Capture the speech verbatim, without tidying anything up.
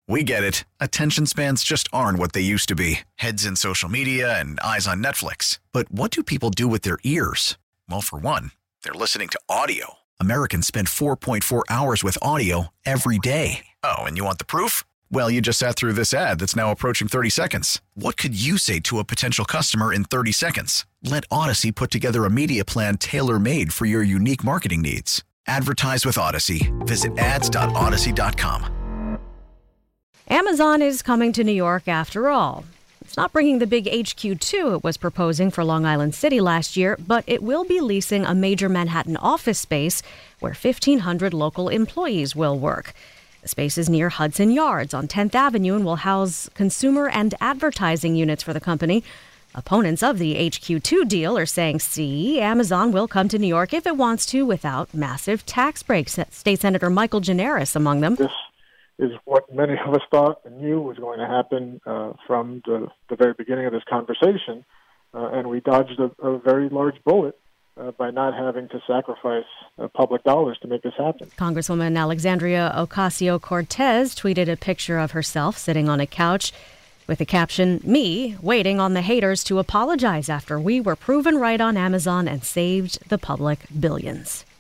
We get it. Attention spans just aren't what they used to be. Heads in social media and eyes on Netflix. But what do people do with their ears? Well, for one, they're listening to audio. Americans spend four point four hours with audio every day. Oh, and you want the proof? Well, you just sat through this ad that's now approaching thirty seconds. What could you say to a potential customer in thirty seconds? Let Odyssey put together a media plan tailor-made for your unique marketing needs. Advertise with Odyssey. Visit ads dot odyssey dot com. Amazon is coming to New York after all. It's not bringing the big H Q two it was proposing for Long Island City last year, but it will be leasing a major Manhattan office space where fifteen hundred local employees will work. The space is near Hudson Yards on tenth Avenue and will house consumer and advertising units for the company. Opponents of the H Q two deal are saying, see, Amazon will come to New York if it wants to without massive tax breaks. State Senator Michael Gianaris among them. This is what many of us thought and knew was going to happen uh, from the, the very beginning of this conversation, uh, and we dodged a, a very large bullet uh, by not having to sacrifice uh, public dollars to make this happen. Congresswoman Alexandria Ocasio-Cortez tweeted a picture of herself sitting on a couch with the caption, "Me waiting on the haters to apologize after we were proven right on Amazon and saved the public billions."